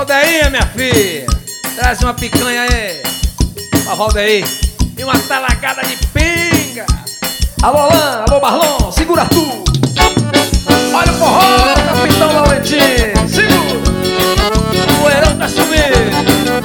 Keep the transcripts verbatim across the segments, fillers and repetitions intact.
Valdeinha, minha filha, traz uma picanha aí pra Valdeir e uma talagada de pinga. Alô, Alain, alô, Marlon, segura tu. Olha o forró, Capitão Laurentinho, segura. O poeirão tá subindo.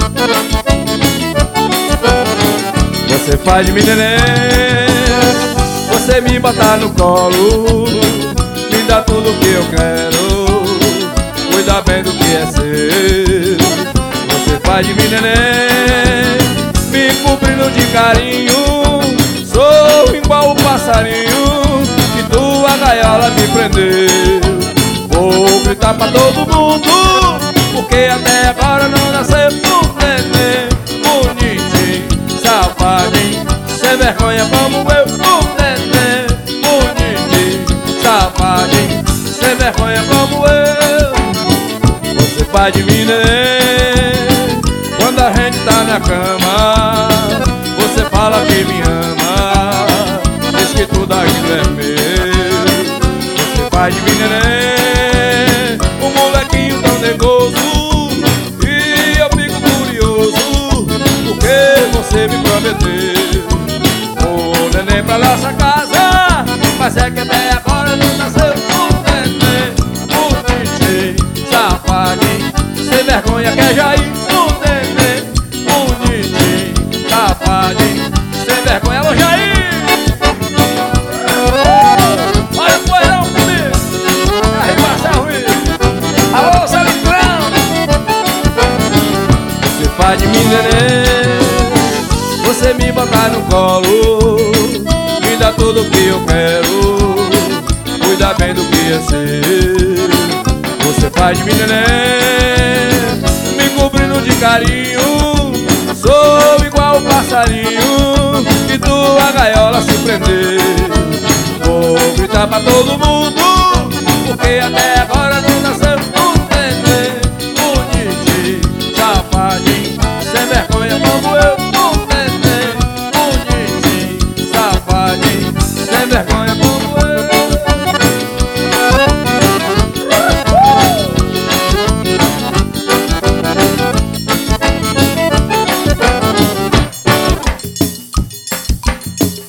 Você faz de mim neném, você me bota no colo, me dá tudo que eu quero, cuida bem do que é seu. Você faz de mim neném, me cobrindo de carinho, sou igual o passarinho que tua gaiola me prendeu. Vou gritar pra todo mundo, porque até agora não nasceu um neném bonitinho, safadinho, sem vergonha como eu. Um neném bonitinho, safadinho, sem vergonha como eu. Você faz de mim neném, quando a gente tá na cama, você fala que me ama, diz que tudo aquilo é meu. Você faz de mim neném, um molequinho tão negoso, e eu fico curioso, porque você me prometeu. Ô neném pra nossa casa, mas é que até agora não nasceu um neném bonitinho, safadinho, sem vergonha quer já ir. Um neném bonitinho, safadinho, sem vergonha. Alô, Jair! Olha o poeirão comigo, arrebaça ruim. Alô, Salitrão! Você faz de mim neném, você me botar no colo, me dá tudo que eu quero, cuida bem do que é seu. Você faz de mim neném, me cobrindo de carinho, sou igual o passarinho que tua gaiola se prendeu. Vou gritar pra todo mundo, porque até agora não nasceu um neném bonitinho, safadinho, sem vergonha como eu.